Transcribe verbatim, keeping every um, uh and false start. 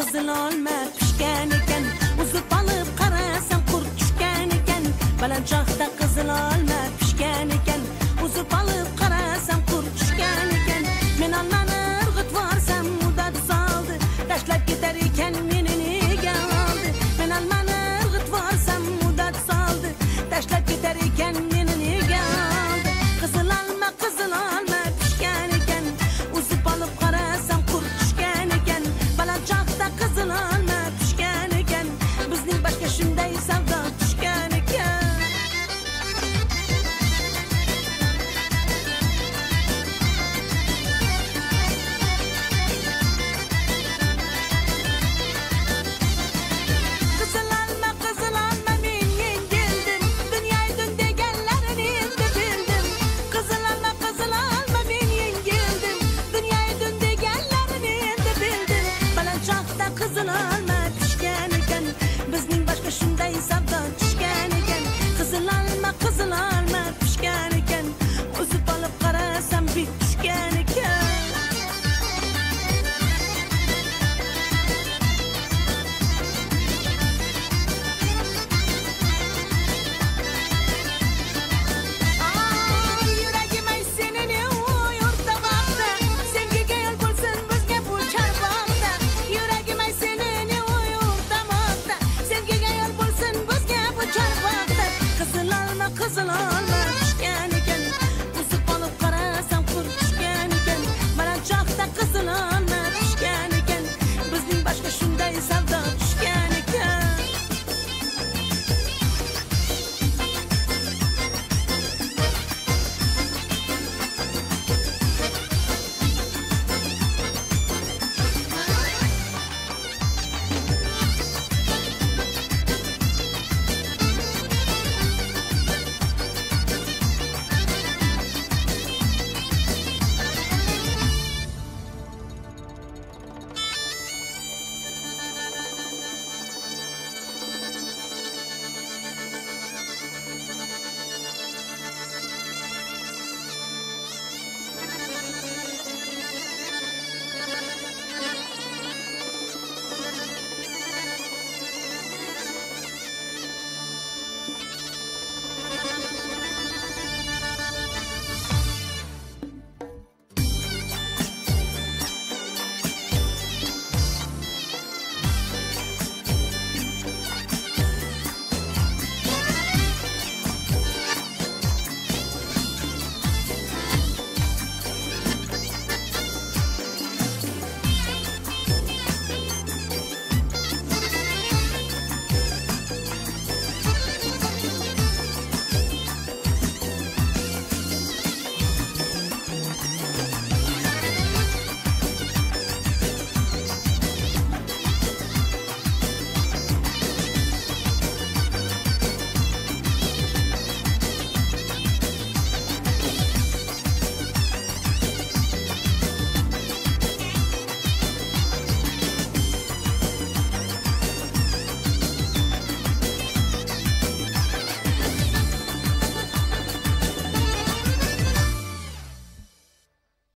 qizil olma pishgan ekan, uzib olib qarasam qurt tushgan ekan. Balandchoqda qizil olma pishgan ekan, uzib olib qarasam qurt tushgan ekan. Men olmani irg'itib yuborsam muddat soldi, tashlab ketar ekan meni nega oldi. Men olmani irg'itib yuborsam muddat soldi, tashlab ketar ekan meni nega oldi. Qizil olma qizil olma pishgan ekan, uzib olib qarasam qurt tushgan ekan. Balandchoqda qizil olma pishgan ekan, bizning boshga shunday savdo tushgan ekan. Qizil olma qizil olma men yengildim, dunyoy dun deganlarini endi bildim. Qizil olma qizil olma men yengildim, dunyoy dun deganlarini endi bildim. Balandchoqda qizil olma pishgan ekan, bizning boshga shunday savdo tushgan ekan. Qizil olma qizil olma pishgan ekan, uzib olib qarasam bit tushgan ekan. Ay yuragim ay senini uyurtamoqda, sevgiga yo'l bo'lsin bizga bu charvoqda. Yuragim ay senini uyurtamoqda, sevgiga yo'l bo'lsin bizga bu charvoqda. Qizil olma qizil olma